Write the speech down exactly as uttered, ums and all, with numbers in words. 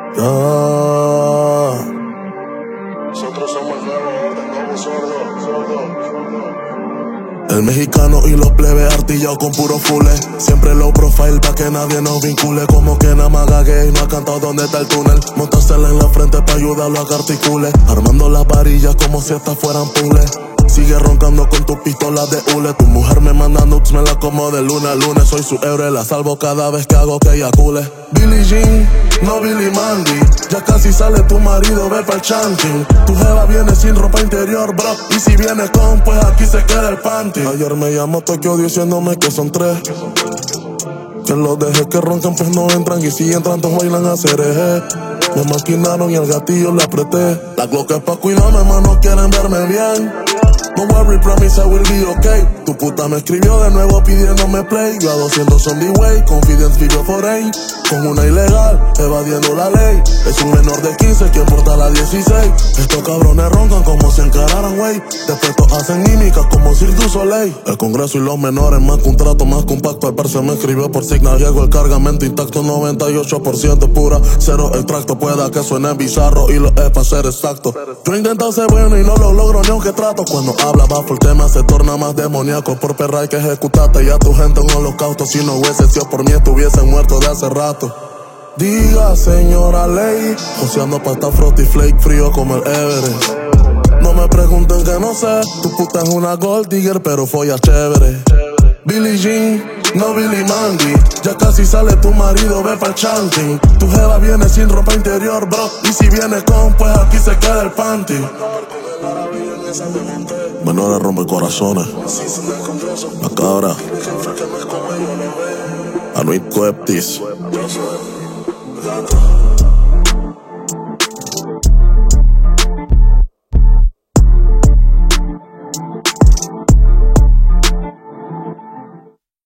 Ah. Nosotros somos el nuevo orden, nuevo sordo, sordo, sordo. El mexicano y los plebes artillados con puro fule. Siempre low profile pa' que nadie nos vincule. Como que nada más gague y no ha cantado dónde está el túnel. Montársela en la frente pa' ayudarlo a que articule. Armando las varillas como si estas fueran puzzles. Sigue roncando con tus pistolas de hule. Tu mujer me manda nudes, me la como de luna a lunes. Soy su héroe, la salvo cada vez que hago que ella cule. Billie Jean, no Billy Mandy. Ya casi sale tu marido, ve pa'l chanting. Tu jeva viene sin ropa interior, bro. Y si viene con, pues aquí se queda el panty. Ayer me llamó Tokio diciéndome que son tres. Que los dejé que roncan, pues no entran. Y si entran, todos bailan a cereje. Me maquinaron y al gatillo le apreté. La Glock es pa' cuidarme, más no quieren verme bien. Don't worry, promise I will be okay. Tu puta me escribió de nuevo pidiéndome play. Yo a doscientos on the way, confidence video foreign. Con una ilegal, evadiendo la ley. Es un menor de quince, quien porta la dieciséis. Estos cabrones roncan como si encararan, wey. Después todos hacen mímicas como Cirque du Soleil. El Congreso y los menores, más que un trato, más compacto. El parce me escribió por Signal, llegó el cargamento intacto. Noventa y ocho por ciento pura, cero extracto. Pueda que suene bizarro y lo es para ser exacto. Yo intento ser bueno y no lo logro ni aunque trato. Cuando habla bajo el tema se torna más demoníaco. Por perra hay que ejecutarte y a tu gente en holocausto. Si no hubiese sido por mí estuviesen muertos de hace rato. Diga señora ley, joseando pa' esta frosty flake frío como el Everest. No me pregunten que no sé, tu puta es una gold digger pero folla chévere. Billie Jean, no Billy Mandy. Ya casi sale tu marido, ve pa'l chanting. Tu jeva viene sin ropa interior, bro. Y si viene con, pues aquí se queda el panty. Menores rompe corazones. La cabra. Anuit Coeptis. Gato.